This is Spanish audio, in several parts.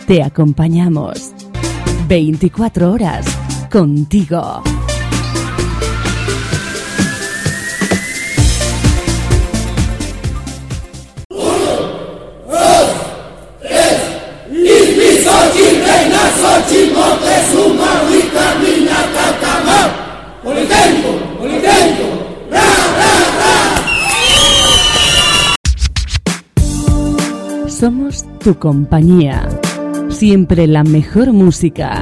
Te acompañamos 24 horas contigo. Somos tu compañía. Siempre la mejor música.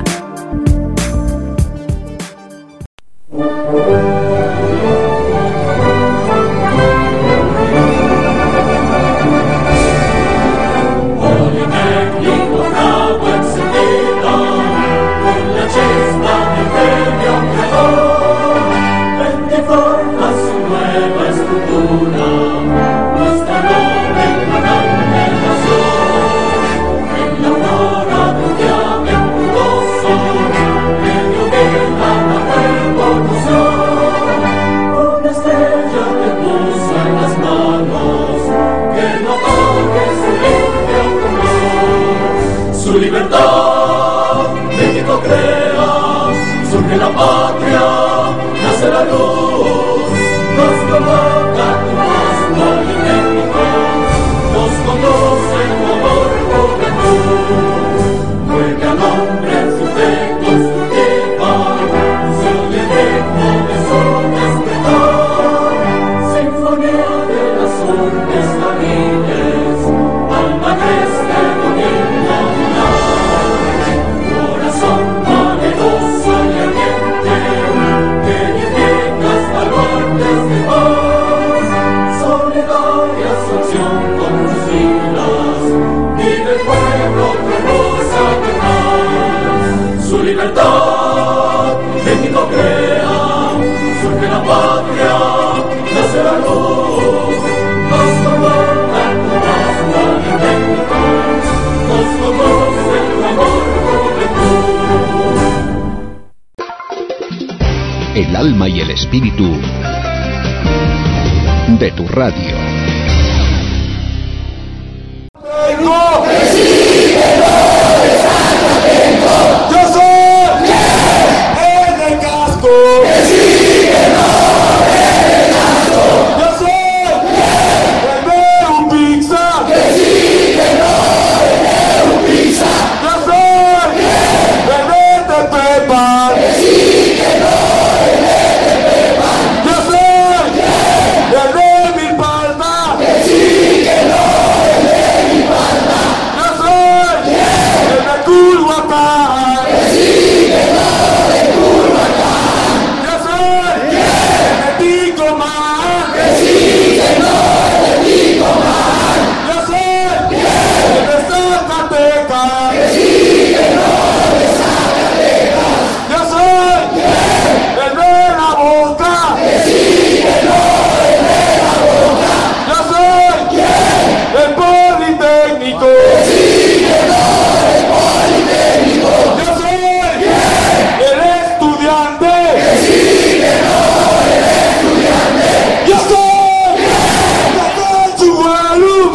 El alma y el espíritu de tu radio. Yo soy el del casco. Yo soy el de un pizza. Yo soy el de Pepa. Yo soy el de mi palma. Yo soy el de Culhuacán. Yo soy el de Ticomán. Yo soy el de Zacatecas. Yo soy el de la boca. Yo soy el Politécnico. Yo soy el estudiante. Yo soy el Chugualú.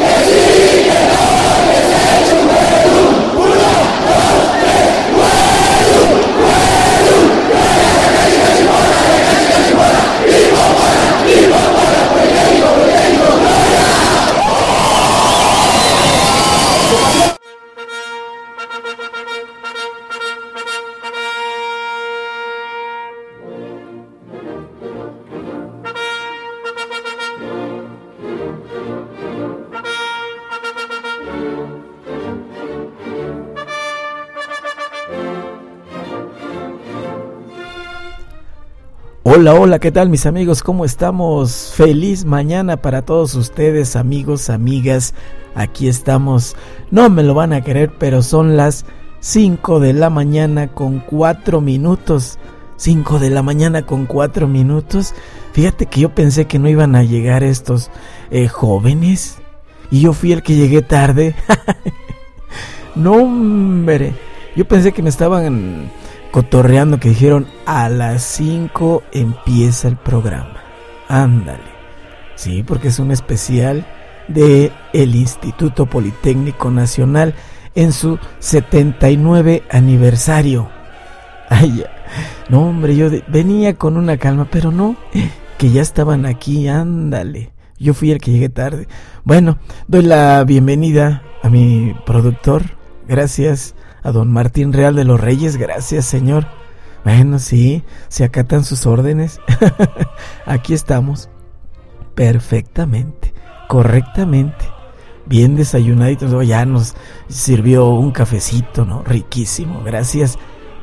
Hola, hola, ¿qué tal mis amigos? ¿Cómo estamos? Feliz mañana para todos ustedes, amigos, amigas. Aquí estamos. No me lo van a creer, pero son las 5 de la mañana con 4 minutos. 5 de la mañana con 4 minutos. Fíjate que yo pensé que no iban a llegar estos jóvenes. Y yo fui el que llegué tarde. No, hombre. Yo pensé que me estaban cotorreando, que dijeron a las 5 empieza el programa. Ándale. Sí, porque es un especial de el Instituto Politécnico Nacional. en su 79 aniversario. Ay, no hombre, yo venía con una calma, pero no, que ya estaban aquí, ándale. Yo fui el que llegué tarde. Bueno, doy la bienvenida a mi productor. Gracias a don Martín Real de los Reyes. Gracias, señor. Bueno, sí, se acatan sus órdenes. Aquí estamos. Perfectamente, correctamente. Bien desayunaditos. Oh, ya nos sirvió un cafecito, ¿no? Riquísimo. Gracias.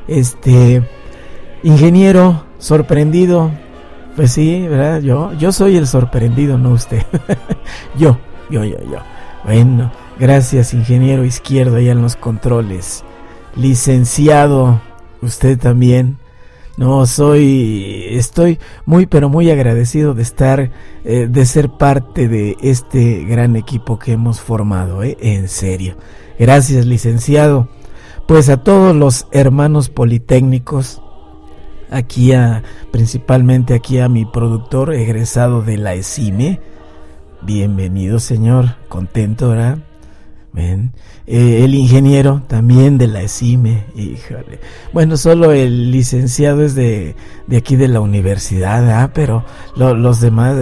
Ingeniero, sorprendido. Pues sí, ¿verdad? Yo soy el sorprendido, no usted. Yo. Bueno, gracias, ingeniero Izquierdo, allá en los controles. Licenciado, usted también. No, estoy muy, pero muy agradecido de estar, de ser parte de este gran equipo que hemos formado, en serio. Gracias, licenciado. Pues a todos los hermanos politécnicos, principalmente aquí a mi productor egresado de la ESIME. Bienvenido, señor, contento, ¿verdad? Ven. El ingeniero también de la ESIME, híjole. Bueno, solo el licenciado es de aquí de la universidad, ¿ah? Pero los demás,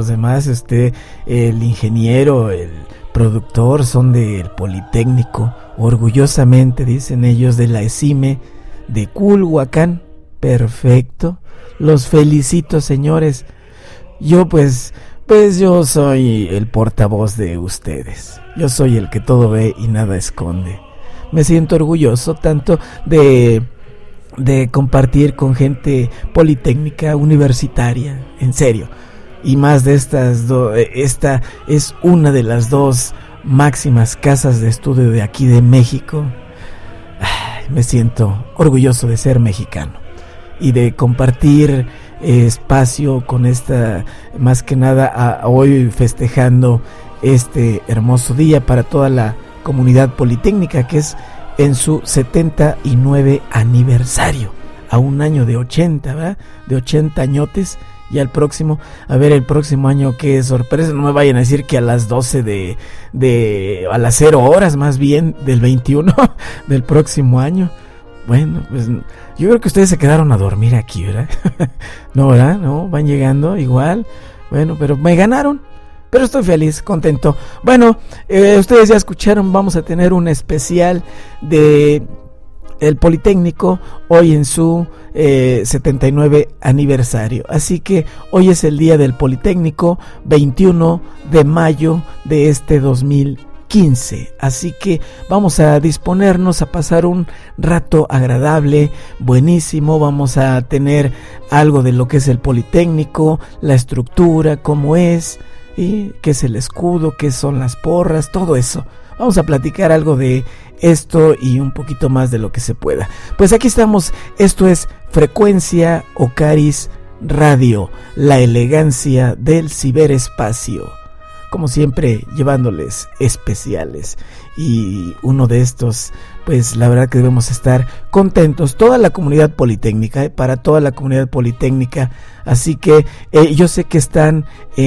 el ingeniero, el productor son del Politécnico, orgullosamente dicen ellos, de la ESIME de Culhuacán. Perfecto, los felicito, señores. Yo pues yo soy el portavoz de ustedes. Yo soy el que todo ve y nada esconde. Me siento orgulloso tanto de compartir con gente politécnica, universitaria, en serio. Y más de estas esta es una de las dos máximas casas de estudio de aquí de México. Me siento orgulloso de ser mexicano y de compartir espacio con esta, más que nada hoy festejando este hermoso día para toda la comunidad politécnica, que es en su 79 aniversario, a un año de 80, ¿verdad? De 80 añotes. Y el próximo año, qué sorpresa, no me vayan a decir que a las 12 a las 0 horas más bien del 21 del próximo año. Bueno, pues yo creo que ustedes se quedaron a dormir aquí, ¿verdad? No, ¿verdad? No, van llegando igual. Bueno, pero me ganaron. Pero estoy feliz, contento. Bueno, ustedes ya escucharon, vamos a tener un especial de el Politécnico hoy en su 79 aniversario. Así que hoy es el día del Politécnico, 21 de mayo de este 2015. Así que vamos a disponernos a pasar un rato agradable, buenísimo. Vamos a tener algo de lo que es el Politécnico, la estructura, cómo es, y qué es el escudo, qué son las porras, todo eso. Vamos a platicar algo de esto y un poquito más de lo que se pueda. Pues aquí estamos, esto es Frecuencia Ocaris Radio, la elegancia del ciberespacio. Como siempre, llevándoles especiales. Y uno de estos, pues la verdad que debemos estar contentos. Toda la comunidad politécnica, para toda la comunidad politécnica. Así que yo sé que están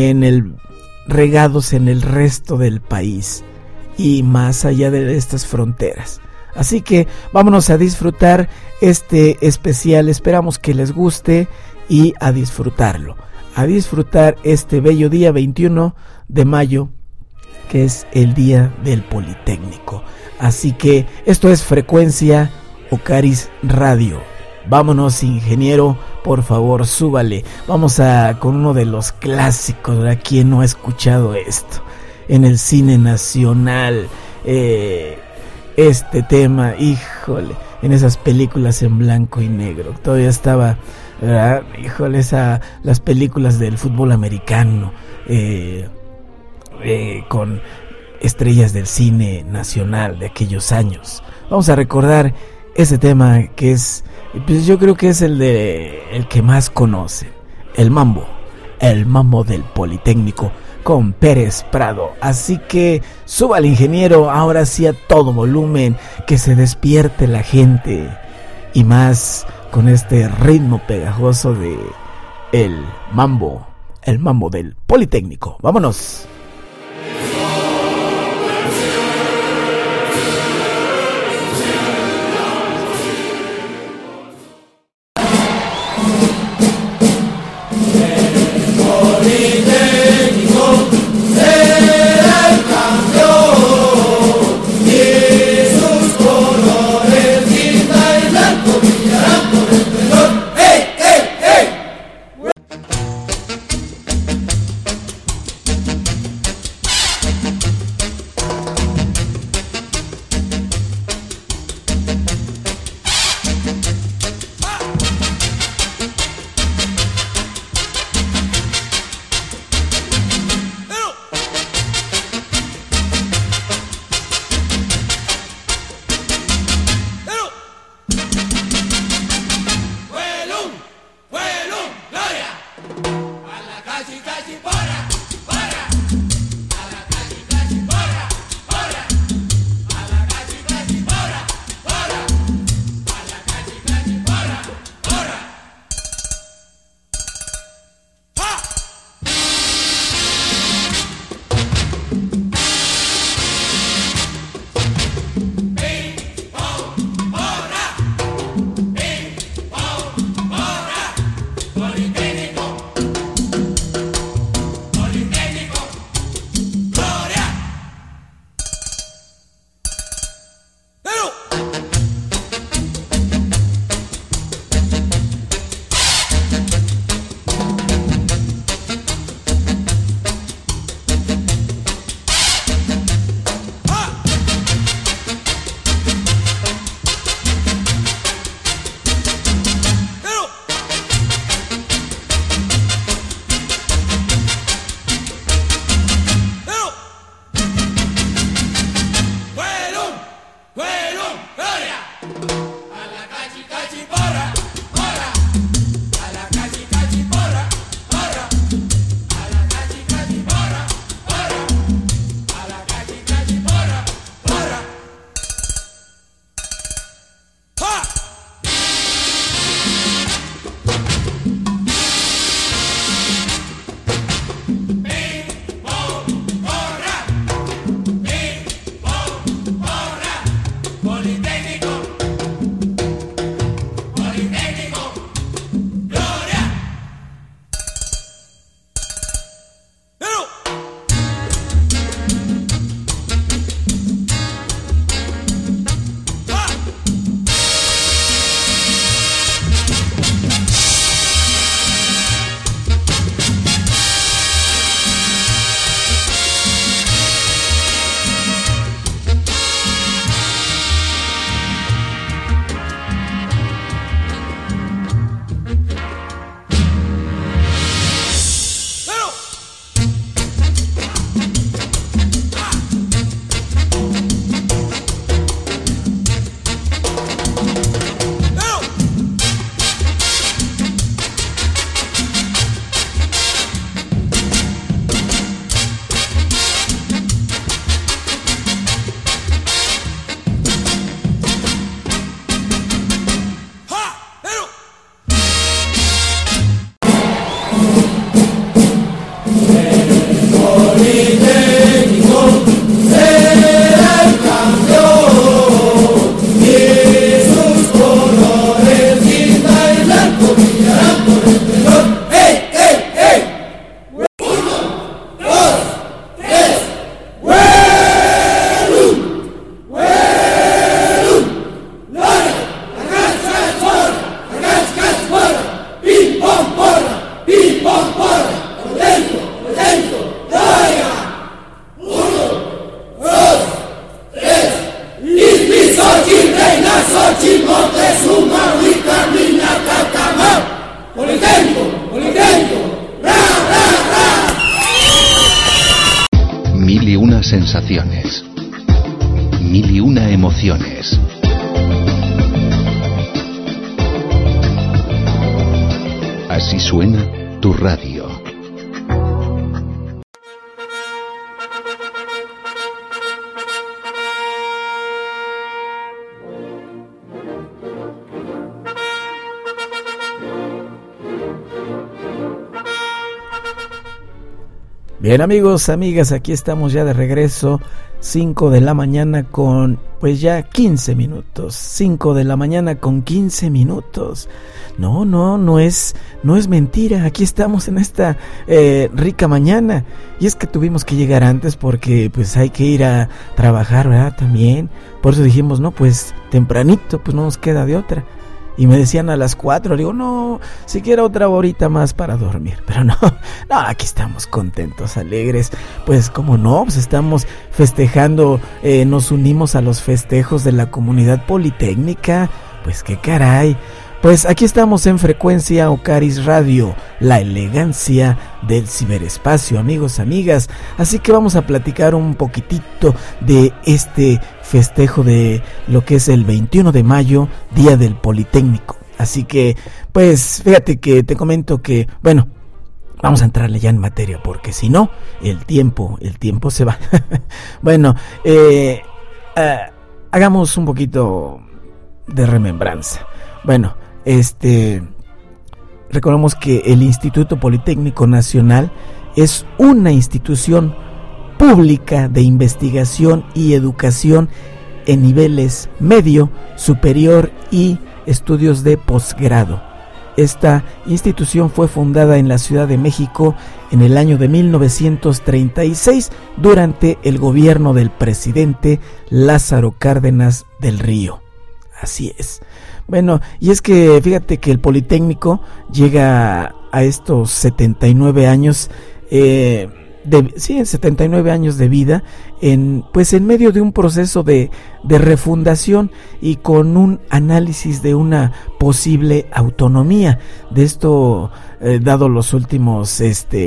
regados en el resto del país y más allá de estas fronteras. Así que vámonos a disfrutar este especial. Esperamos que les guste y a disfrutarlo. A disfrutar este bello día 21 de mayo, que es el día del Politécnico. Así que esto es Frecuencia Ocaris Radio. Vámonos, ingeniero, por favor, súbale. Vamos con uno de los clásicos, ¿verdad? ¿Quién no ha escuchado esto? En el cine nacional, este tema, híjole, en esas películas en blanco y negro. Todavía estaba, ¿verdad? Híjole, las películas del fútbol americano, con estrellas del cine nacional de aquellos años. Vamos a recordar ese tema que es, pues yo creo que es el que más conocen, el mambo del Politécnico con Pérez Prado. Así que suba al ingeniero, ahora sí a todo volumen, que se despierte la gente, y más con este ritmo pegajoso de el mambo del Politécnico. Vámonos. sensaciones. 1001 emociones. Así suena tu radio. Bien, amigos, amigas, aquí estamos ya de regreso, 5 de la mañana con, pues ya 15 minutos, 5 de la mañana con 15 minutos. No es mentira, aquí estamos en esta rica mañana. Y es que tuvimos que llegar antes porque pues hay que ir a trabajar, ¿verdad? También, por eso dijimos, no, pues tempranito, pues no nos queda de otra. Y me decían a las 4, digo, no, siquiera otra horita más para dormir. Pero no, aquí estamos contentos, alegres. Pues como no, pues estamos festejando, nos unimos a los festejos de la comunidad politécnica. Pues qué caray. Pues aquí estamos en Frecuencia Ocaris Radio, la elegancia del ciberespacio, amigos, amigas. Así que vamos a platicar un poquitito de este festejo de lo que es el 21 de mayo, Día del Politécnico. Así que, pues, fíjate que te comento que, bueno, vamos a entrarle ya en materia, porque si no, el tiempo se va. Bueno, hagamos un poquito de remembranza. Bueno, recordemos que el Instituto Politécnico Nacional es una institución pública de investigación y educación en niveles medio, superior y estudios de posgrado. Esta institución fue fundada en la Ciudad de México en el año de 1936 durante el gobierno del presidente Lázaro Cárdenas del Río. Así es. Bueno, y es que fíjate que el Politécnico llega a estos 79 años, 79 años de vida, en medio de un proceso de refundación y con un análisis de una posible autonomía. De esto, dado los últimos,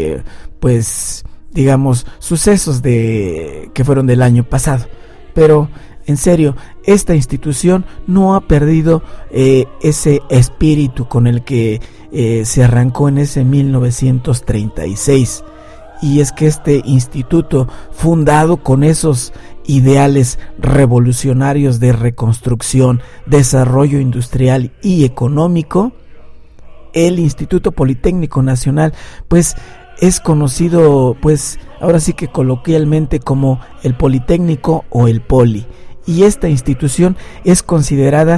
sucesos que fueron del año pasado. Pero en serio, esta institución no ha perdido ese espíritu con el que se arrancó en ese 1936. Y es que este instituto, fundado con esos ideales revolucionarios de reconstrucción, desarrollo industrial y económico, el Instituto Politécnico Nacional, pues es conocido, pues ahora sí que coloquialmente, como el Politécnico o el Poli. Y esta institución es considerada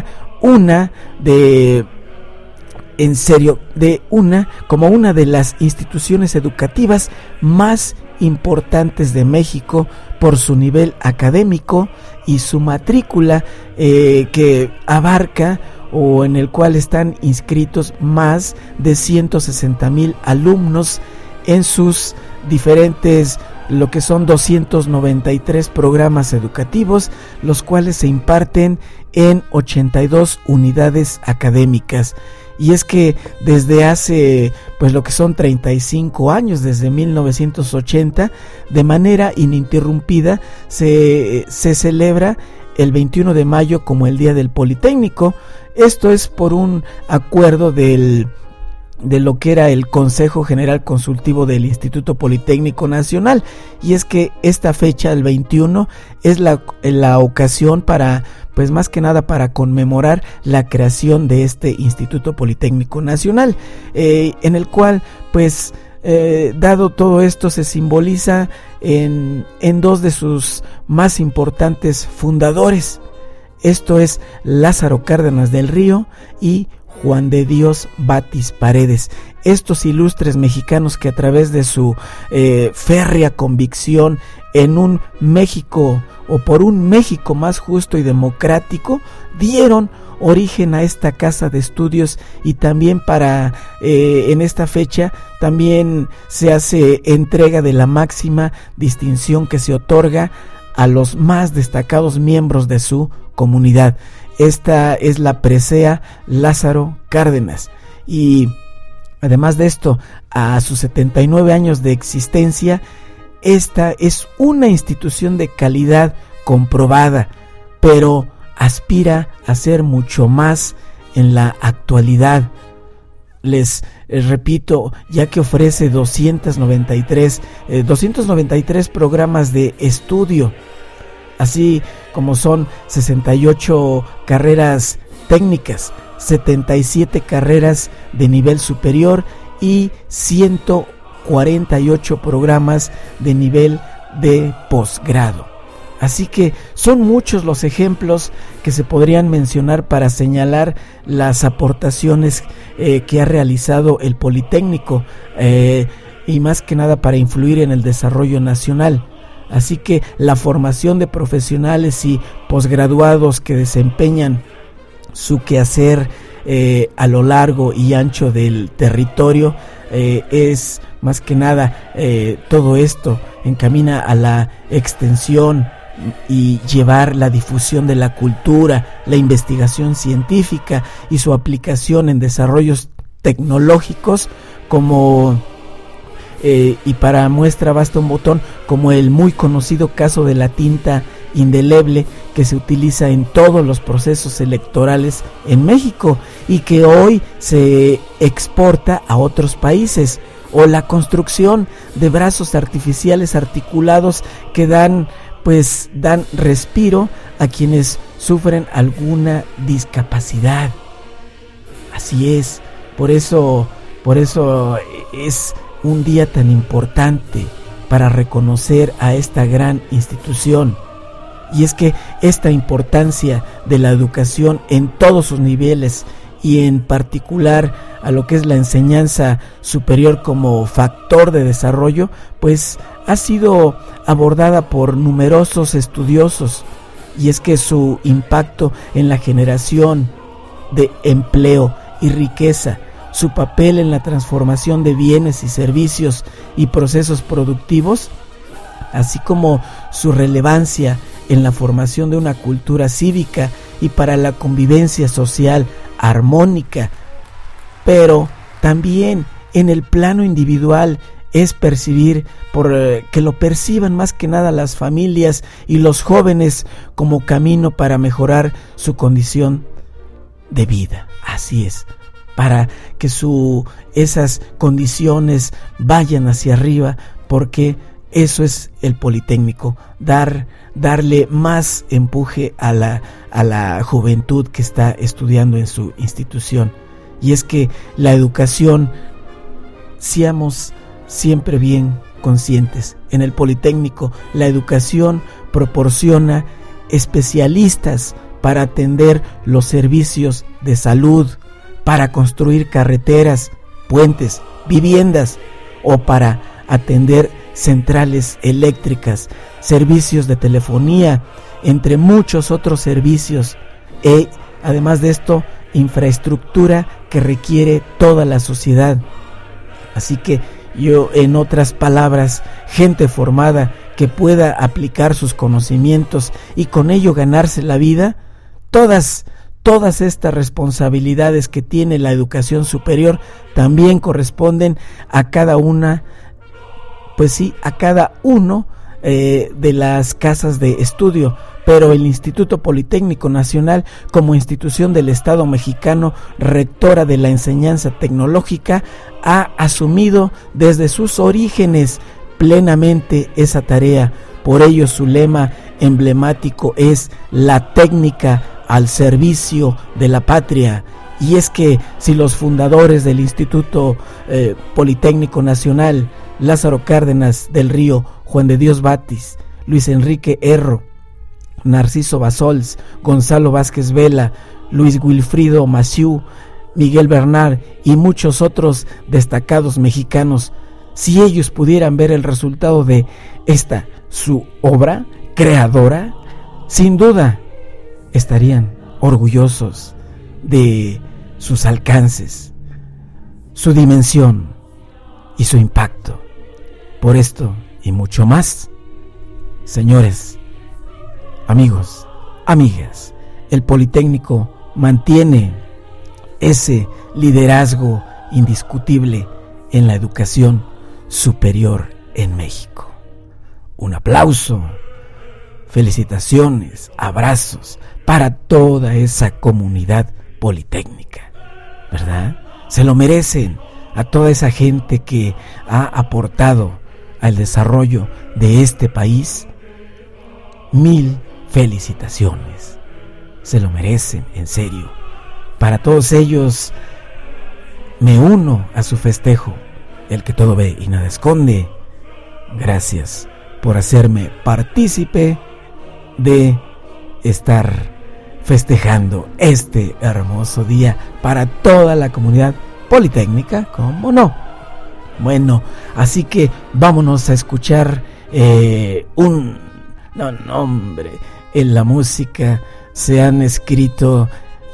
como una de las instituciones educativas más importantes de México por su nivel académico y su matrícula que abarca, o en el cual están inscritos más de 160,000 alumnos en sus diferentes, lo que son 293 programas educativos, los cuales se imparten en 82 unidades académicas. Y es que desde hace, pues lo que son 35 años, desde 1980, de manera ininterrumpida, se celebra el 21 de mayo como el Día del Politécnico. Esto es por un acuerdo de lo que era el Consejo General Consultivo del Instituto Politécnico Nacional, y es que esta fecha, el 21, es la ocasión para, pues más que nada para conmemorar la creación de este Instituto Politécnico Nacional, en el cual, pues, dado todo esto, se simboliza en dos de sus más importantes fundadores. Esto es Lázaro Cárdenas del Río y Juan de Dios Batis Paredes. Estos ilustres mexicanos que a través de su férrea convicción en un México, o por un México más justo y democrático, dieron origen a esta casa de estudios. Y también en esta fecha también se hace entrega de la máxima distinción que se otorga a los más destacados miembros de su comunidad. Esta es la presea Lázaro Cárdenas. Y además de esto, a sus 79 años de existencia, esta es una institución de calidad comprobada, pero aspira a ser mucho más en la actualidad. Les repito, ya que ofrece 293 programas de estudio, así como son 68 carreras técnicas, 77 carreras de nivel superior y 148 programas de nivel de posgrado. Así que son muchos los ejemplos que se podrían mencionar para señalar las aportaciones que ha realizado el Politécnico y más que nada para influir en el desarrollo nacional. Así que la formación de profesionales y posgraduados que desempeñan su quehacer a lo largo y ancho del territorio es más que nada todo esto encamina a la extensión y llevar la difusión de la cultura, la investigación científica y su aplicación en desarrollos tecnológicos como y para muestra basta un botón, como el muy conocido caso de la tinta indeleble que se utiliza en todos los procesos electorales en México y que hoy se exporta a otros países, o la construcción de brazos artificiales articulados que dan respiro a quienes sufren alguna discapacidad. Así es, por eso es un día tan importante para reconocer a esta gran institución. Y es que esta importancia de la educación en todos sus niveles y en particular a lo que es la enseñanza superior como factor de desarrollo, pues ha sido abordada por numerosos estudiosos, y es que su impacto en la generación de empleo y riqueza, su papel en la transformación de bienes y servicios y procesos productivos, así como su relevancia en la formación de una cultura cívica y para la convivencia social armónica, pero también en el plano individual es percibir, que lo perciban más que nada las familias y los jóvenes como camino para mejorar su condición de vida. Así es, para que esas condiciones vayan hacia arriba, porque eso es el Politécnico, darle más empuje a la juventud que está estudiando en su institución. Y es que la educación, seamos siempre bien conscientes, en el Politécnico la educación proporciona especialistas para atender los servicios de salud, para construir carreteras, puentes, viviendas, o para atender centrales eléctricas, servicios de telefonía, entre muchos otros servicios, y además de esto, infraestructura que requiere toda la sociedad. Así que en otras palabras, gente formada que pueda aplicar sus conocimientos y con ello ganarse la vida. Todas estas responsabilidades que tiene la educación superior también corresponden a cada una, a cada uno de las casas de estudio, pero el Instituto Politécnico Nacional, como institución del Estado mexicano, rectora de la enseñanza tecnológica, ha asumido desde sus orígenes plenamente esa tarea. Por ello su lema emblemático es la técnica al servicio de la patria. Y es que si los fundadores del Instituto Politécnico Nacional, Lázaro Cárdenas del Río, Juan de Dios Batis, Luis Enrique Erro, Narciso Bassols, Gonzalo Vázquez Vela, Luis Wilfrido Massieu, Miguel Bernard y muchos otros destacados mexicanos, si ellos pudieran ver el resultado de esta su obra creadora, sin duda estarían orgullosos de sus alcances, su dimensión y su impacto. Por esto y mucho más, señores, amigos, amigas, el Politécnico mantiene ese liderazgo indiscutible en la educación superior en México. un aplauso, felicitaciones, abrazos para toda esa comunidad politécnica, ¿verdad? Se lo merecen, a toda esa gente que ha aportado al desarrollo de este país. 1000 felicitaciones, se lo merecen, en serio. Para todos ellos me uno a su festejo, el que todo ve y nada esconde. Gracias por hacerme partícipe de estar festejando este hermoso día para toda la comunidad politécnica, ¿cómo no? Bueno, así que vámonos a escuchar hombre, en la música se han escrito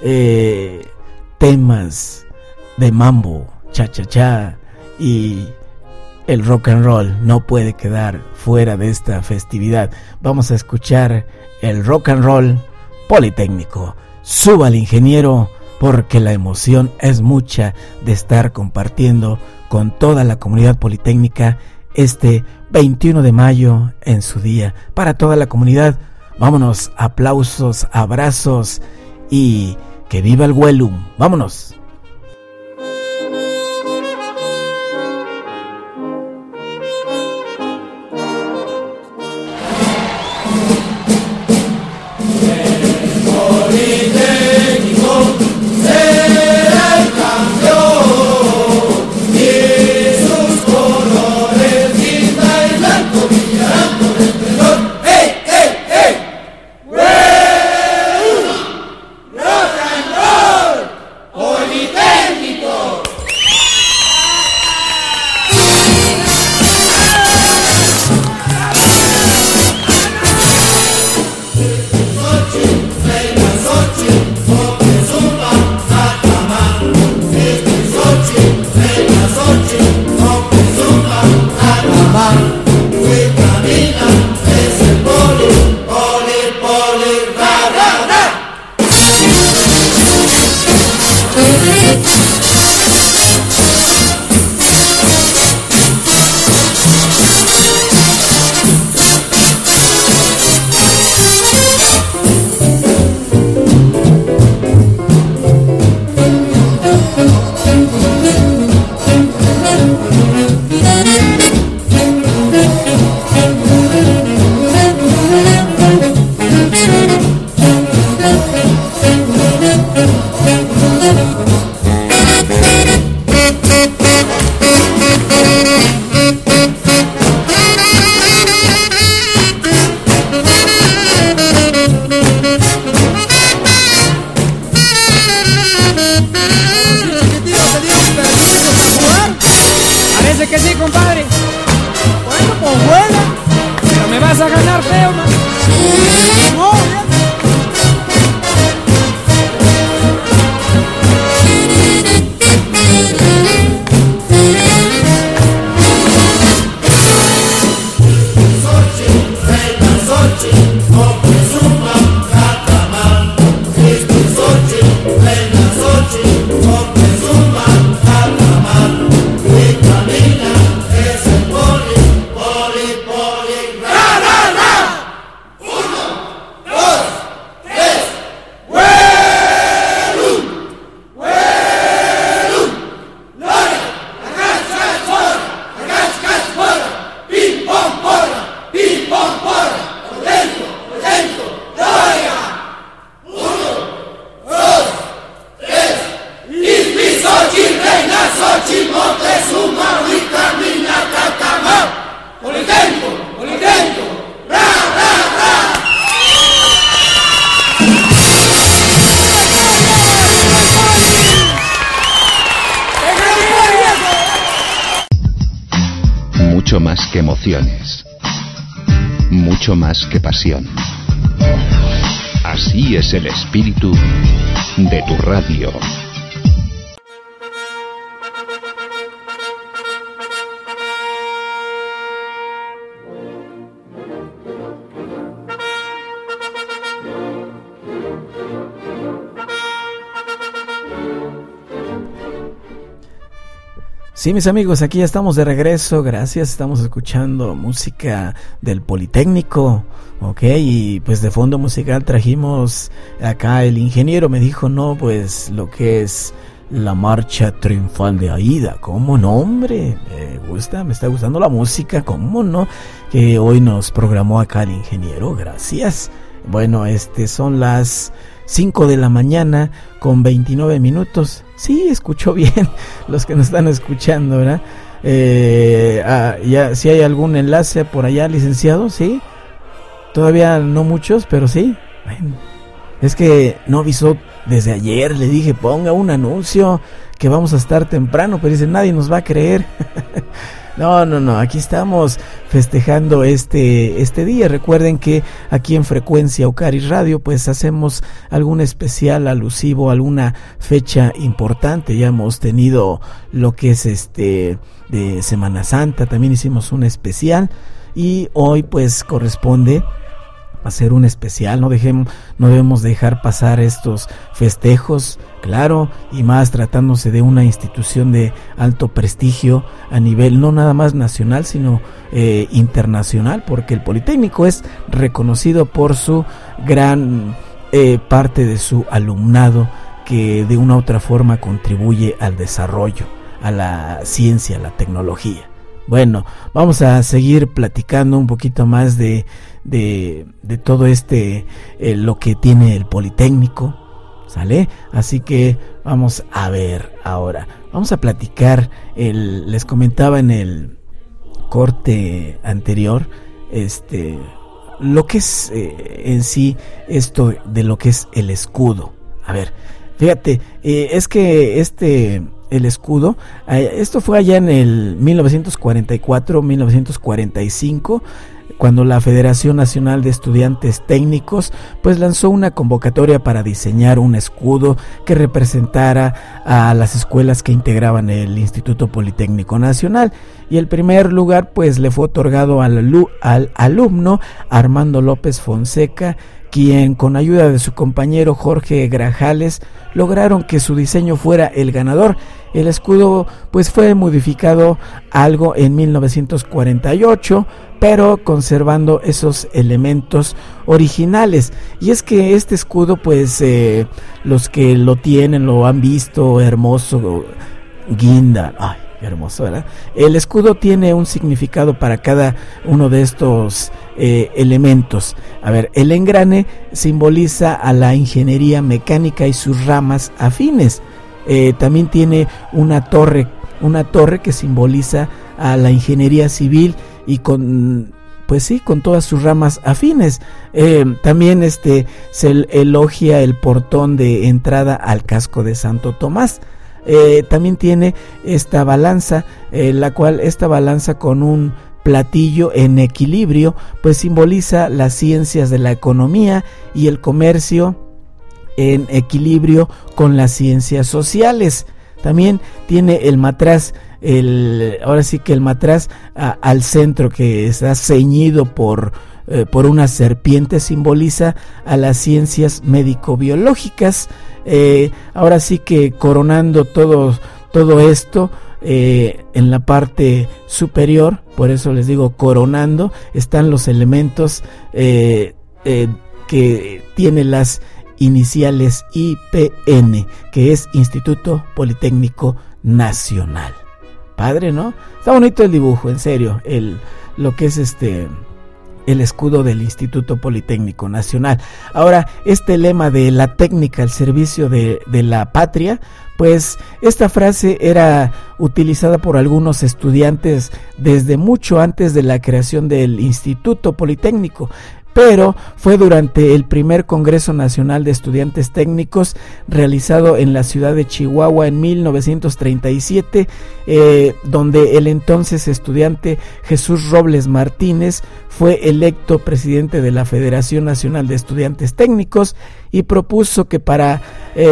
temas de mambo, cha-cha-cha, y el rock and roll no puede quedar fuera de esta festividad. Vamos a escuchar el rock and roll politécnico. Suba al ingeniero, porque la emoción es mucha de estar compartiendo con toda la comunidad politécnica este 21 de mayo en su día. Para toda la comunidad, vámonos, aplausos, abrazos y que viva el Huelum. Vámonos. Mucho más que emociones, mucho más que pasión. Así es el espíritu de tu radio. Sí, mis amigos, aquí ya estamos de regreso, gracias, estamos escuchando música del Politécnico, ok, y pues de fondo musical trajimos acá, el ingeniero me dijo, no, pues lo que es la marcha triunfal de Aida. ¿Cómo no, hombre? Me está gustando la música, ¿cómo no? Que hoy nos programó acá el ingeniero, gracias. Bueno, son las 5 de la mañana con 29 minutos. Sí, escuchó bien los que nos están escuchando, ¿verdad? Ya, si hay algún enlace por allá, licenciado, ¿sí? Todavía no muchos, pero sí. Bueno, es que no avisó desde ayer, le dije, ponga un anuncio que vamos a estar temprano, pero dice, nadie nos va a creer. No, aquí estamos festejando este día. Recuerden que aquí en Frecuencia Eucari Radio pues hacemos algún especial alusivo a alguna fecha importante. Ya hemos tenido lo que es de Semana Santa, también hicimos un especial y hoy pues corresponde hacer un especial. No debemos dejar pasar estos festejos, claro, y más tratándose de una institución de alto prestigio a nivel no nada más nacional, sino internacional, porque el Politécnico es reconocido por su gran parte de su alumnado que de una u otra forma contribuye al desarrollo, a la ciencia, a la tecnología. Bueno, vamos a seguir platicando un poquito más de todo lo que tiene el Politécnico, ¿sale? Así que vamos a ver ahora, vamos a platicar, les comentaba en el corte anterior, lo que es en sí esto de lo que es el escudo. A ver, fíjate, es que el escudo, esto fue allá en el 1944-1945, cuando la Federación Nacional de Estudiantes Técnicos pues lanzó una convocatoria para diseñar un escudo que representara a las escuelas que integraban el Instituto Politécnico Nacional, y el primer lugar pues le fue otorgado al alumno Armando López Fonseca, quien con ayuda de su compañero Jorge Grajales lograron que su diseño fuera el ganador. El escudo pues fue modificado algo en 1948, pero conservando esos elementos originales. Y es que este escudo pues los que lo tienen lo han visto hermoso, guinda, ay, hermoso, ¿verdad? El escudo tiene un significado para cada uno de estos elementos. A ver, el engrane simboliza a la ingeniería mecánica y sus ramas afines. También tiene una torre que simboliza a la ingeniería civil y con todas sus ramas afines. También se elogia el portón de entrada al casco de Santo Tomás. También tiene esta balanza, esta balanza con un platillo en equilibrio, pues simboliza las ciencias de la economía y el comercio en equilibrio con las ciencias sociales. También tiene el matraz, ahora sí que el matraz al centro, que está ceñido por una serpiente, simboliza a las ciencias médico-biológicas. Ahora sí que coronando todo esto, en la parte superior, por eso les digo coronando, están los elementos que tiene las iniciales IPN, que es Instituto Politécnico Nacional. Padre, ¿no? Está bonito el dibujo, en serio, lo que es el escudo del Instituto Politécnico Nacional. Ahora, este lema de la técnica al servicio de la patria, pues esta frase era utilizada por algunos estudiantes desde mucho antes de la creación del Instituto Politécnico, pero fue durante el primer Congreso Nacional de Estudiantes Técnicos realizado en la ciudad de Chihuahua en 1937, donde el entonces estudiante Jesús Robles Martínez fue electo presidente de la Federación Nacional de Estudiantes Técnicos y propuso que para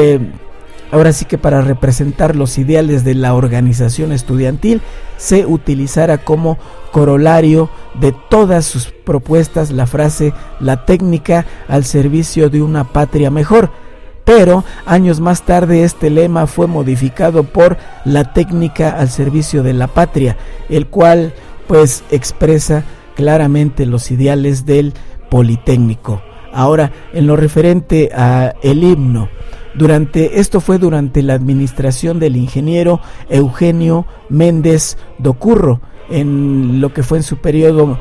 representar los ideales de la organización estudiantil se utilizara como corolario de todas sus propuestas la frase "la técnica al servicio de una patria mejor", pero años más tarde este lema fue modificado por la técnica al servicio de la patria, el cual pues expresa claramente los ideales del Politécnico. Ahora, en lo referente a el himno, esto fue durante la administración del ingeniero Eugenio Méndez Docurro, en lo que fue en su periodo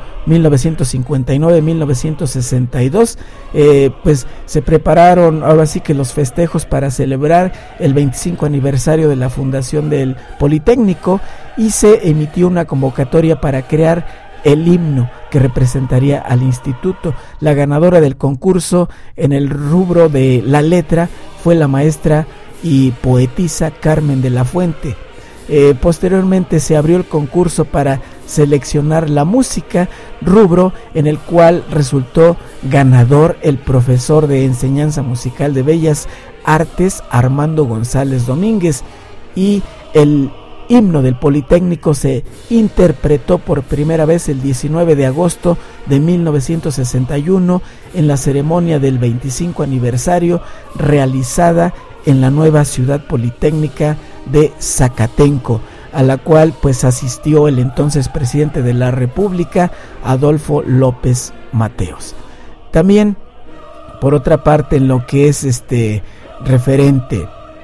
1959-1962, pues se prepararon ahora sí que los festejos para celebrar el 25 aniversario de la fundación del Politécnico, y se emitió una convocatoria para crear el himno que representaría al instituto. La ganadora del concurso en el rubro de la letra fue la maestra y poetisa Carmen de la Fuente. Posteriormente se abrió el concurso para seleccionar la música, rubro en el cual resultó ganador el profesor de enseñanza musical de Bellas Artes Armando González Domínguez, y el himno del Politécnico se interpretó por primera vez el 19 de agosto de 1961 en la ceremonia del 25 aniversario realizada en la nueva ciudad politécnica de Zacatenco, a la cual pues asistió el entonces presidente de la República, Adolfo López Mateos. También, por otra parte, en lo que es referente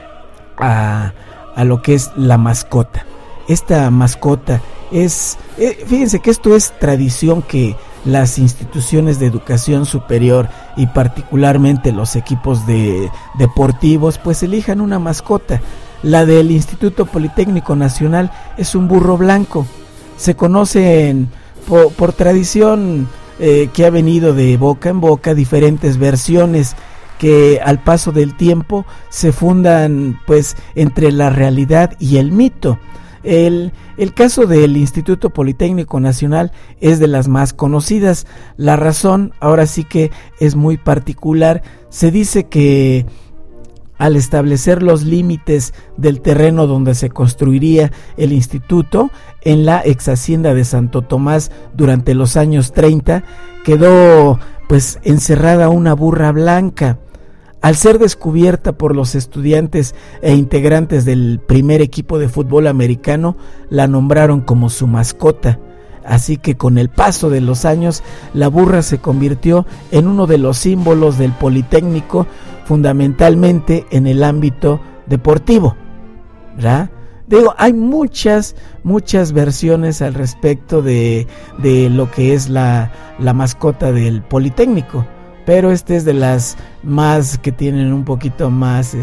a lo que es la mascota. Esta mascota es, fíjense que esto es tradición que las instituciones de educación superior y particularmente los equipos deportivos pues elijan una mascota. La del Instituto Politécnico Nacional es un burro blanco. Se conocen por tradición que ha venido de boca en boca diferentes versiones que al paso del tiempo se fundan pues entre la realidad y el mito. El caso del Instituto Politécnico Nacional es de las más conocidas. La razón ahora sí que es muy particular. Se dice que al establecer los límites del terreno donde se construiría el instituto en la ex hacienda de Santo Tomás durante los años 30, quedó pues encerrada una burra blanca. Al ser descubierta por los estudiantes e integrantes del primer equipo de fútbol americano, la nombraron como su mascota. Así que con el paso de los años, la burra se convirtió en uno de los símbolos del Politécnico, fundamentalmente en el ámbito deportivo, ¿verdad? Digo, hay muchas versiones al respecto de lo que es la mascota del Politécnico, pero es de las más que tienen un poquito más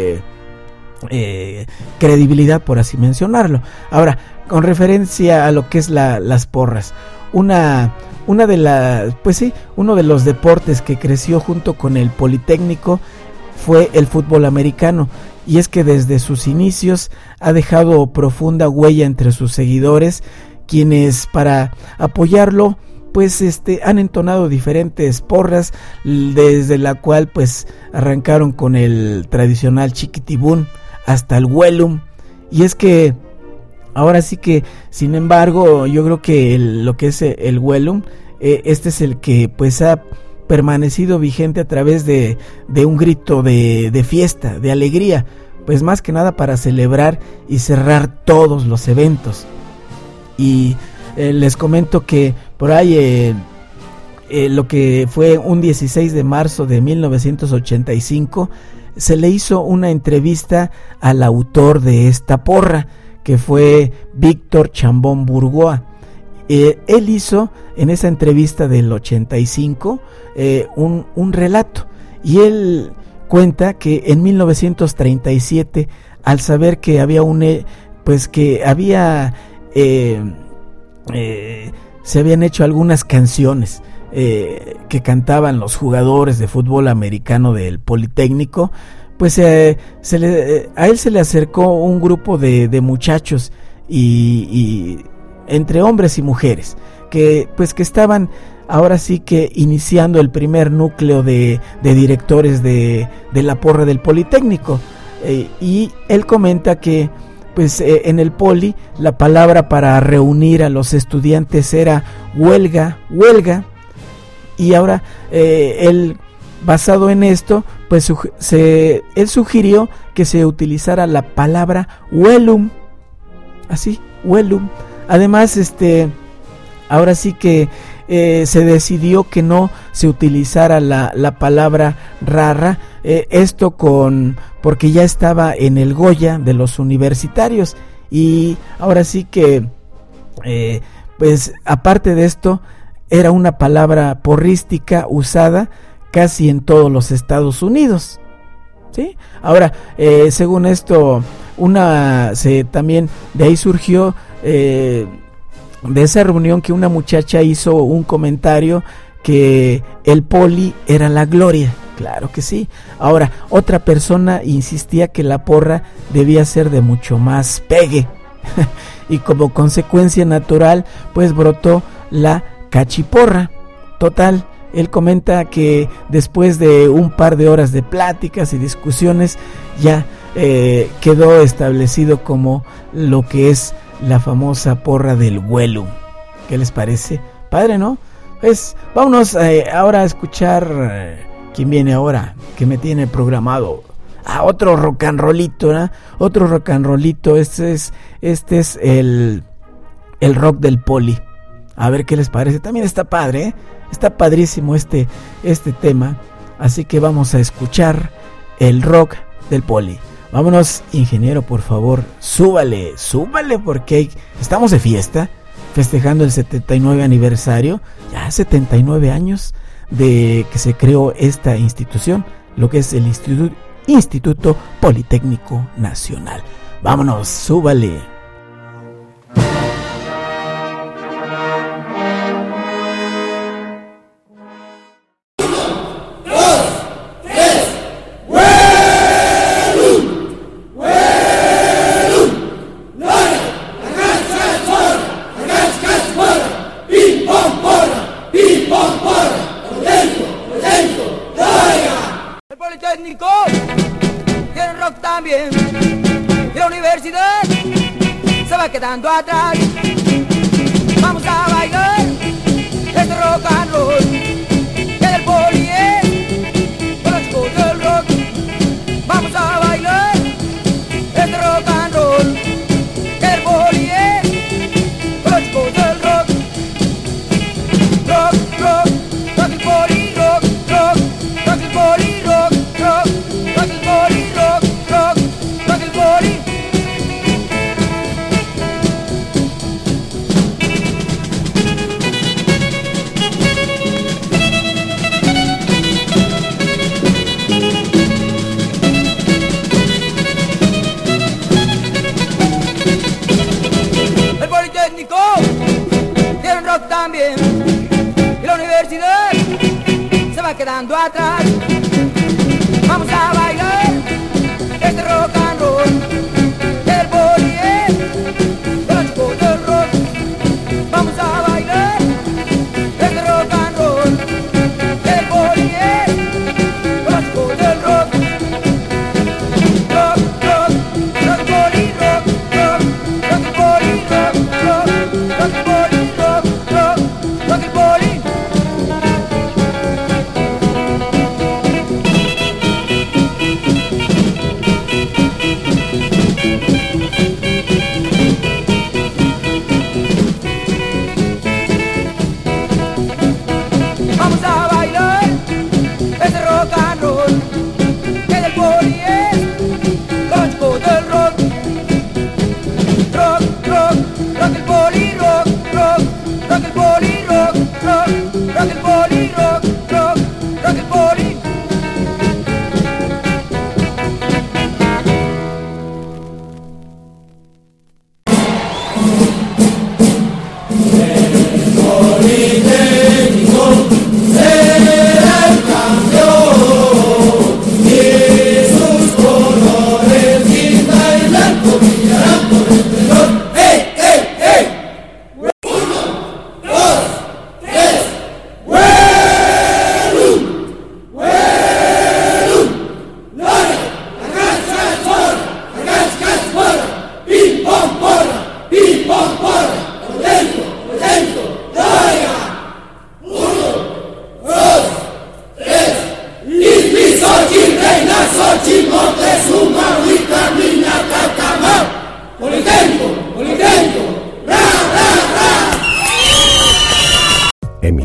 credibilidad, por así mencionarlo. Ahora, con referencia a lo que es las porras, uno de los deportes que creció junto con el Politécnico fue el fútbol americano, y es que desde sus inicios ha dejado profunda huella entre sus seguidores, quienes para apoyarlo pues han entonado diferentes porras, desde la cual pues arrancaron con el tradicional chiquitibún hasta el huelum. Y es que ahora sí que, sin embargo, yo creo que lo que es el huelum, es el que pues ha permanecido vigente a través de un grito de fiesta, de alegría, pues más que nada para celebrar y cerrar todos los eventos. Y les comento que por ahí lo que fue un 16 de marzo de 1985 se le hizo una entrevista al autor de esta porra, que fue Víctor Chambón Burgoa. Él hizo en esa entrevista del 85 un relato, y él cuenta que en 1937, al saber que había se habían hecho algunas canciones que cantaban los jugadores de fútbol americano del Politécnico, pues a él se le acercó un grupo de muchachos y entre hombres y mujeres que estaban ahora sí que iniciando el primer núcleo de directores de la porra del Politécnico, y él comenta que pues en el Poli la palabra para reunir a los estudiantes era huelga, y ahora él basado en esto, pues él sugirió que se utilizara la palabra huelum, así, huelum. Además, ahora sí que se decidió que no se utilizara la palabra rara, esto porque ya estaba en el Goya de los universitarios, y ahora sí que pues aparte de esto era una palabra porrística usada casi en todos los Estados Unidos, ¿sí? Ahora, según esto, también de ahí surgió de esa reunión que una muchacha hizo un comentario que el poli era la gloria. Claro que sí. Ahora, otra persona insistía que la porra debía ser de mucho más pegue. Y como consecuencia natural, pues brotó la cachiporra. Total, él comenta que después de un par de horas de pláticas y discusiones, ya quedó establecido como lo que es la famosa porra del huelum. ¿Qué les parece? Padre, ¿no? Pues vámonos ahora a escuchar quién viene ahora, que me tiene programado. Otro rock and rollito, ¿no? Otro rock and rollito. Este es el rock del poli. A ver qué les parece. También está padre, ¿eh? Está padrísimo este tema. Así que vamos a escuchar el rock del poli. Vámonos, ingeniero, por favor, súbale, porque estamos de fiesta, festejando el 79 aniversario, ya 79 años de que se creó esta institución, lo que es el Instituto Politécnico Nacional. Vámonos, súbale. Quedando atrás, vamos a bailar este rock and roll, que del poli es, con los chicos del rock. Vamos a bailar este rock and roll, que del poli es, con los chicos del rock. Rock, rock, rock el poli, rock, rock, rock el poli, rock, rock, rock el poli, rock, rock, rock el poli. Tienen rock también, y la universidad se va quedando atrás. Vamos a bailar este rock and roll, del poli es, de los chicos del rock. Vamos a bailar este rock and roll, del poli es, de los chicos del rock. Rock, rock, rock el poli, rock, rock, rock el poli, rock, rock, rock el poli, rock, rock, rock el poli.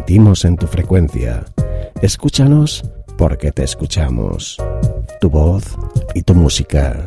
emitimos en tu frecuencia. Escúchanos porque te escuchamos. Tu voz y tu música.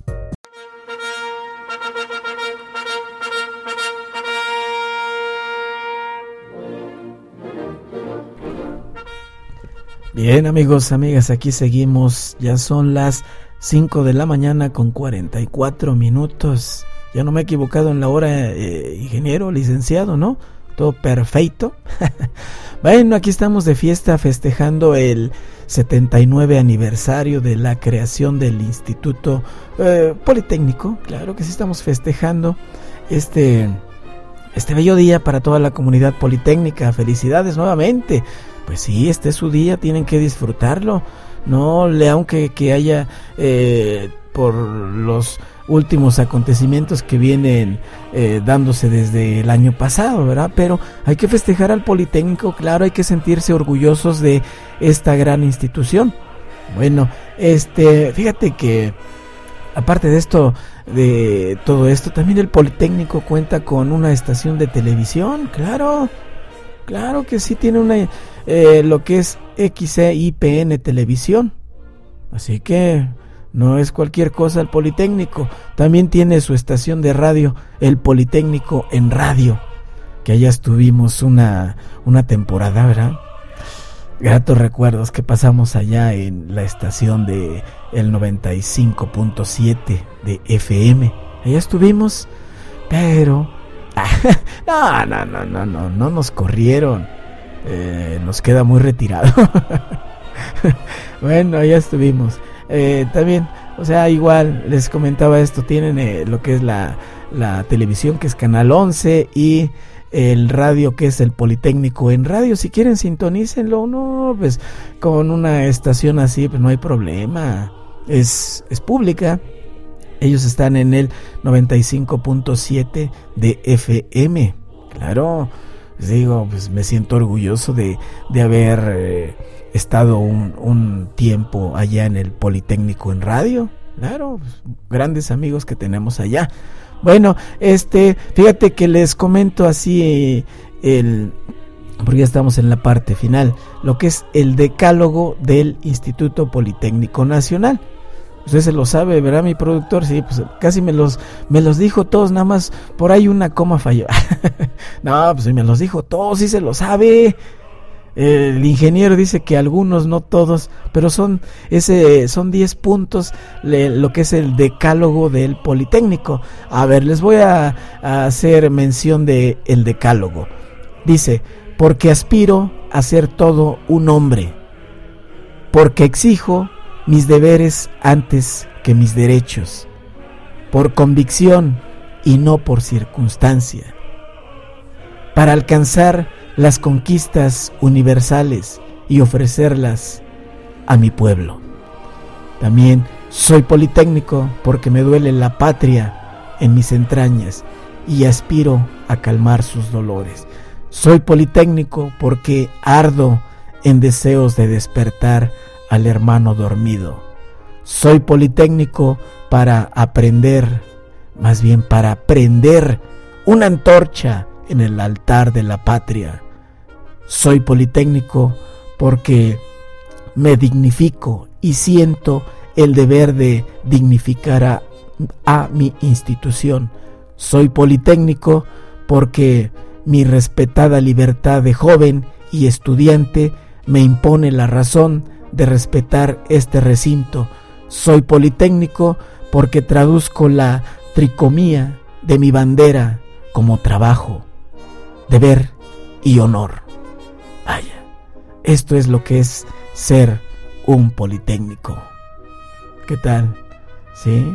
Bien, amigos, amigas, aquí seguimos. Ya son las 5 de la mañana con 44 minutos. Ya no me he equivocado en la hora, ingeniero, licenciado, ¿no? Todo perfecto. Bueno, aquí estamos de fiesta festejando el 79 aniversario de la creación del Instituto Politécnico. Claro que sí, estamos festejando este bello día para toda la comunidad politécnica. Felicidades nuevamente. Pues sí, este es su día, tienen que disfrutarlo. No, aunque haya por los últimos acontecimientos que vienen dándose desde el año pasado, ¿verdad? Pero hay que festejar al Politécnico, claro, hay que sentirse orgullosos de esta gran institución. Bueno, fíjate que aparte de esto, de todo esto, también el Politécnico cuenta con una estación de televisión, claro que sí, tiene una lo que es XEIPN Televisión, así que no es cualquier cosa el Politécnico. También tiene su estación de radio, el Politécnico en Radio, que allá estuvimos una temporada, ¿verdad? Gratos recuerdos que pasamos allá en la estación de el 95.7 de FM. Allá estuvimos, pero no nos corrieron. Nos queda muy retirado. Bueno, allá estuvimos. También, o sea, igual les comentaba esto, tienen lo que es la televisión, que es Canal 11, y el radio, que es el Politécnico en Radio. Si quieren, sintonícenlo. No, pues con una estación así, pues no hay problema, es pública. Ellos están en el 95.7 de FM. Claro, les digo, pues me siento orgulloso de haber estado un tiempo allá en el Politécnico en Radio. Claro, pues, grandes amigos que tenemos allá. Bueno, fíjate que les comento así porque ya estamos en la parte final, lo que es el decálogo del Instituto Politécnico Nacional. Usted se lo sabe, ¿verdad, mi productor? Sí, pues casi me los dijo todos, nada más por ahí una coma falló. No, pues me los dijo todos, sí se lo sabe. El ingeniero dice que algunos, no todos, pero son 10 puntos lo que es el decálogo del Politécnico. A ver, les voy a hacer mención de el decálogo. Dice: porque aspiro a ser todo un hombre, porque exijo mis deberes antes que mis derechos, por convicción y no por circunstancia, para alcanzar las conquistas universales y ofrecerlas a mi pueblo. También soy politécnico porque me duele la patria en mis entrañas y aspiro a calmar sus dolores. Soy politécnico porque ardo en deseos de despertar al hermano dormido. Soy politécnico para aprender, más bien para prender una antorcha en el altar de la patria. Soy politécnico porque me dignifico y siento el deber de dignificar a mi institución. Soy politécnico porque mi respetada libertad de joven y estudiante me impone la razón de respetar este recinto. Soy politécnico porque traduzco la tricomía de mi bandera como trabajo, deber y honor. Vaya, esto es lo que es ser un politécnico. ¿Qué tal? Sí,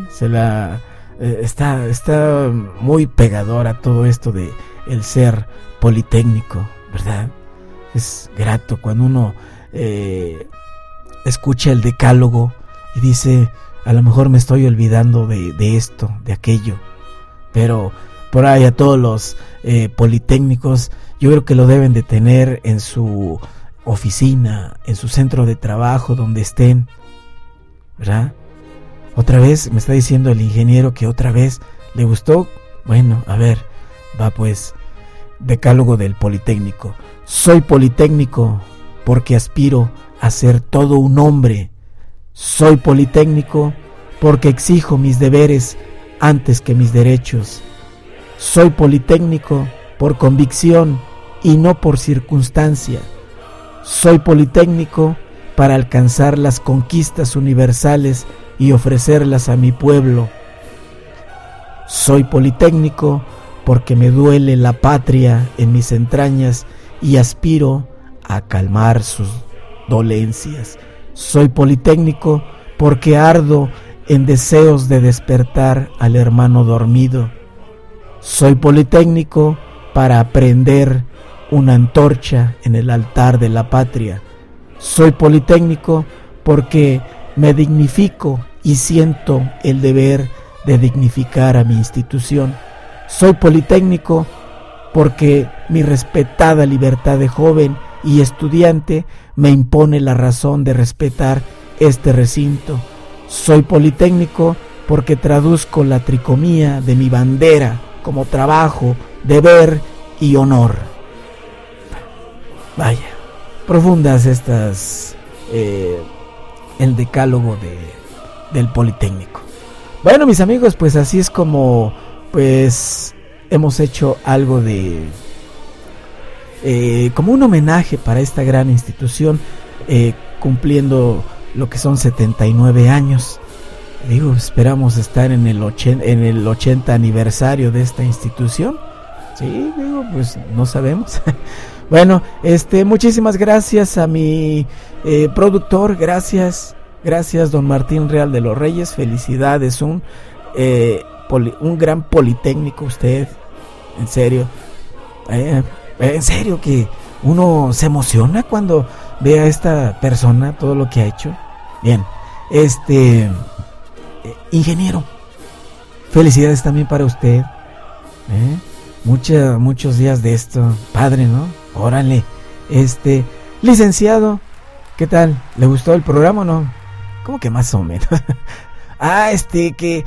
está muy pegadora todo esto de el ser politécnico, ¿verdad? Es grato cuando uno escucha el decálogo y dice: a lo mejor me estoy olvidando de esto, de aquello, pero por ahí a todos los politécnicos yo creo que lo deben de tener en su oficina, en su centro de trabajo, donde estén, ¿verdad? Otra vez me está diciendo el ingeniero que otra vez le gustó. Bueno, a ver, va pues, Decálogo del Politécnico. Soy politécnico porque aspiro a ser todo un hombre. Soy politécnico porque exijo mis deberes antes que mis derechos. Soy politécnico por convicción y no por circunstancia. Soy politécnico para alcanzar las conquistas universales y ofrecerlas a mi pueblo. Soy politécnico porque me duele la patria en mis entrañas y aspiro a calmar sus dolencias. Soy politécnico porque ardo en deseos de despertar al hermano dormido. Soy politécnico para prender una antorcha en el altar de la patria. Soy politécnico porque me dignifico y siento el deber de dignificar a mi institución. Soy politécnico porque mi respetada libertad de joven y estudiante me impone la razón de respetar este recinto. Soy politécnico porque traduzco la tricomía de mi bandera como trabajo, deber y honor. Vaya, profundas estas, el decálogo del Politécnico. Bueno, mis amigos, pues así es como pues hemos hecho algo de como un homenaje para esta gran institución, cumpliendo lo que son 79 años. Digo, esperamos estar en el 80 aniversario de esta institución. Sí, digo, pues no sabemos. Bueno, muchísimas gracias a mi productor, gracias don Martín Real de los Reyes, felicidades, un gran politécnico usted, en serio que uno se emociona cuando ve a esta persona, todo lo que ha hecho. Bien, ingeniero, felicidades también para usted, muchos días de esto, padre, ¿no? Órale, licenciado, ¿qué tal? ¿Le gustó el programa o no? ¿Cómo que más o menos? Que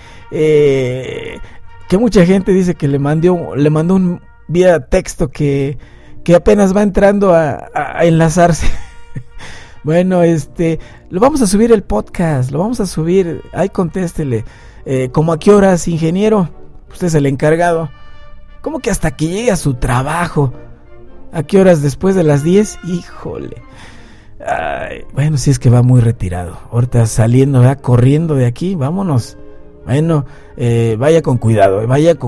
mucha gente dice que le mandó un vía texto que apenas va entrando a enlazarse. Bueno, lo vamos a subir el podcast, lo vamos a subir, ahí contéstele, ¿cómo a qué horas, ingeniero? Usted es el encargado. ¿Cómo que hasta que llegue a su trabajo? ¿A qué horas? ¿Después de las 10? Híjole. Ay, bueno, si es que va muy retirado. Ahorita saliendo, ¿verdad? Corriendo de aquí, vámonos. Bueno, vaya con cuidado.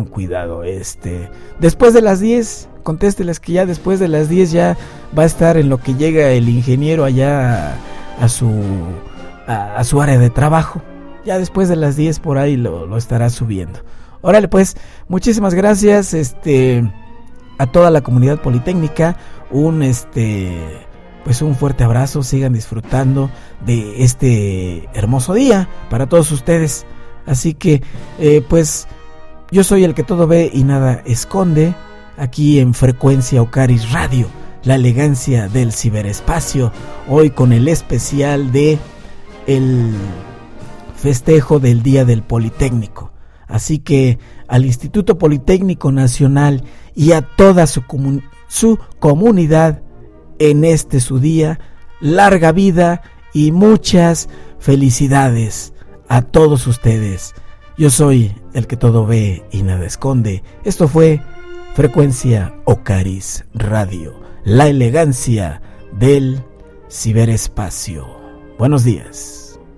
Después de las 10, contésteles que ya después de las 10 ya va a estar en lo que llega el ingeniero allá a su área de trabajo. Ya después de las 10 por ahí lo estará subiendo. Órale, pues, muchísimas gracias a toda la comunidad politécnica. Un fuerte abrazo, sigan disfrutando de este hermoso día para todos ustedes. Así que, pues, yo soy el que todo ve y nada esconde, aquí en Frecuencia Ocaris Radio, la elegancia del ciberespacio, hoy con el especial de el festejo del Día del Politécnico. Así que al Instituto Politécnico Nacional y a toda su comunidad en su día, larga vida y muchas felicidades a todos ustedes. Yo soy el que todo ve y nada esconde. Esto fue Frecuencia Ocaris Radio, la elegancia del ciberespacio. Buenos días.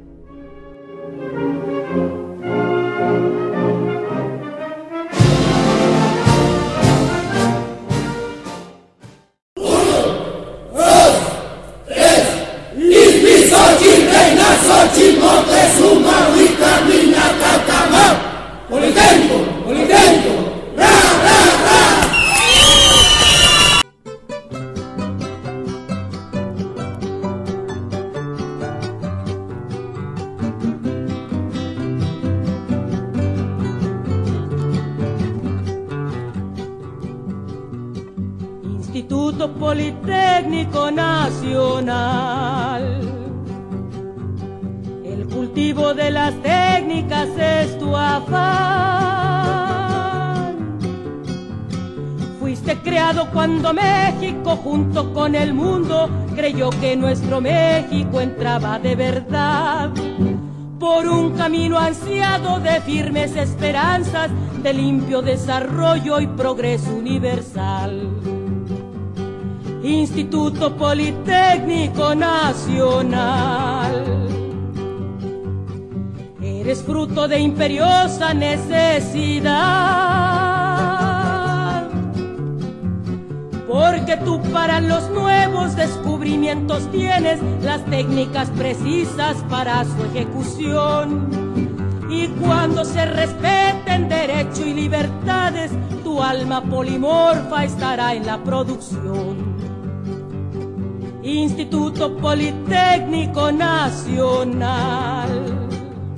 Instituto Politécnico Nacional. El cultivo de las técnicas es tu afán. Fuiste Fuiste creado cuando México junto con el mundo creyó que nuestro México entraba de verdad por un camino ansiado de firmes esperanzas, de limpio desarrollo y progreso universal. Instituto Politécnico Nacional, eres fruto de imperiosa necesidad, porque tú para los nuevos descubrimientos tienes las técnicas precisas para su ejecución. Y cuando se respeten derecho y libertades, tu alma polimorfa estará en la producción. Instituto Politécnico Nacional,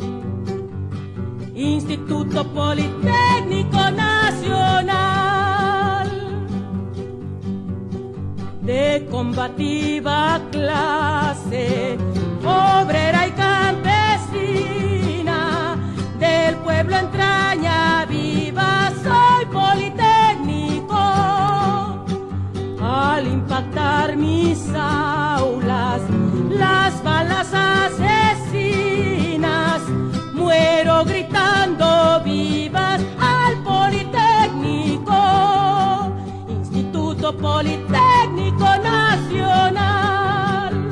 Instituto Politécnico Nacional, de combativa clase, obrera y campesina, del pueblo entraña viva, soy politécnico. Al impactar mis aulas, las balas asesinas, muero gritando vivas al Politécnico, Instituto Politécnico Nacional.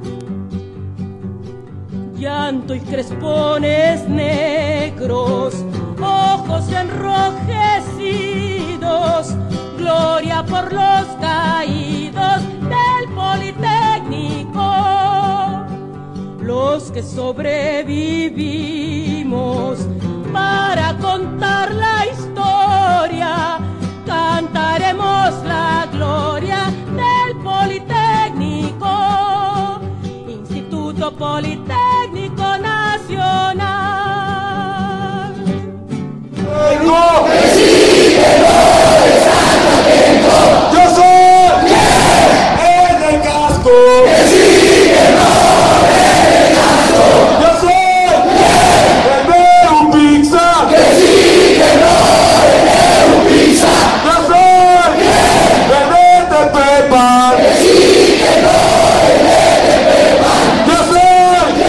Llanto y crespones negros, ojos enrojecidos, gloria por los caídos del Politécnico. Los que sobrevivimos para contar la historia, cantaremos la gloria del Politécnico, Instituto Politécnico Nacional. ¡No! ¡Yo soy! ¡El del casco! ¡Yo soy! ¡El de un pizza! ¡Yo soy! ¡El de Tepepan! ¡Yo soy!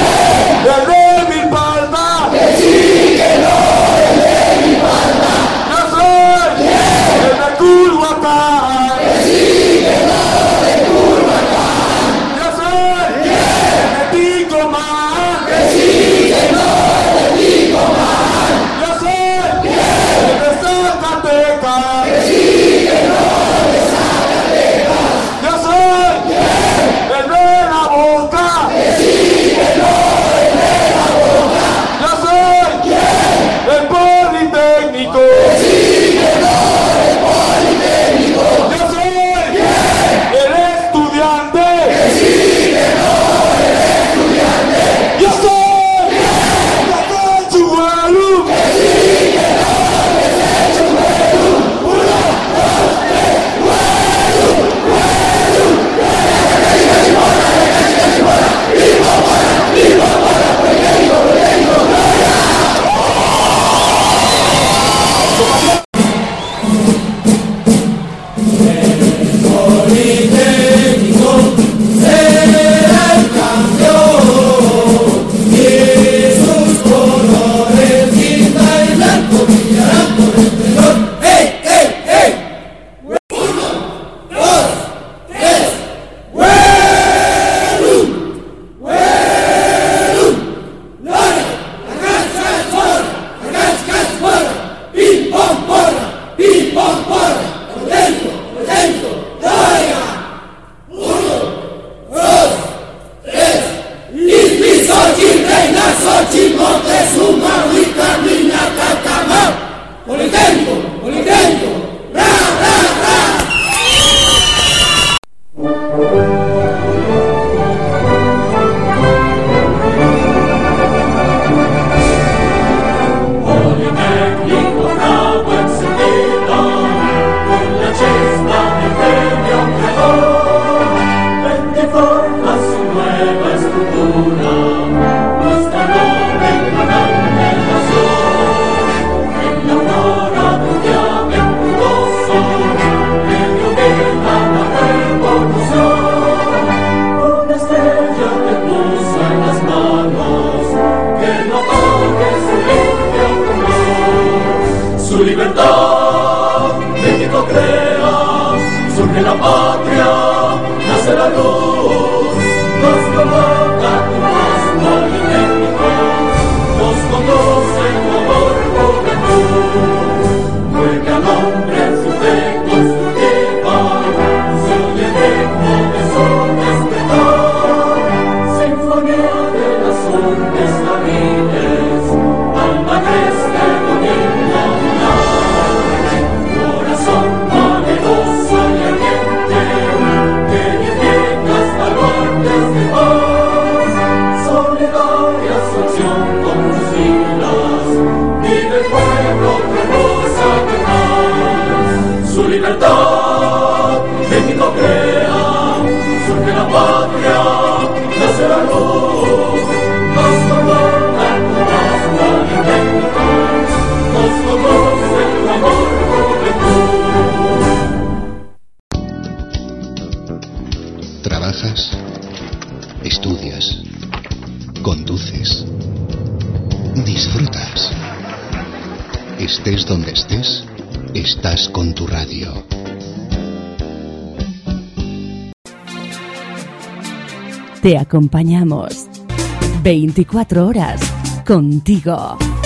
su libertad. México crea, surge la patria, nace la luz, nos convoca tu voz politécnicos, nos conduce tu amor, juventud. Vuelve al hombre en su fe constructiva, se oye el eco de su despertar, sinfonía de las urdes navales, alma agreste de un himno lunar, corazón valeroso y ardiente, que defiendas baluartes de paz, solidaria su acción con tus filas, vive el pueblo que goza de paz. Su libertad, México crea, surge la patria, nace la luz, nos convoca tu voz politécnicos, nos conduce tu amor, juventud. ¿Trabajas? ¿Estudias? ¿Conduces? ¿Disfrutas? Estés donde estés, estás con tu radio. Te acompañamos 24 horas contigo.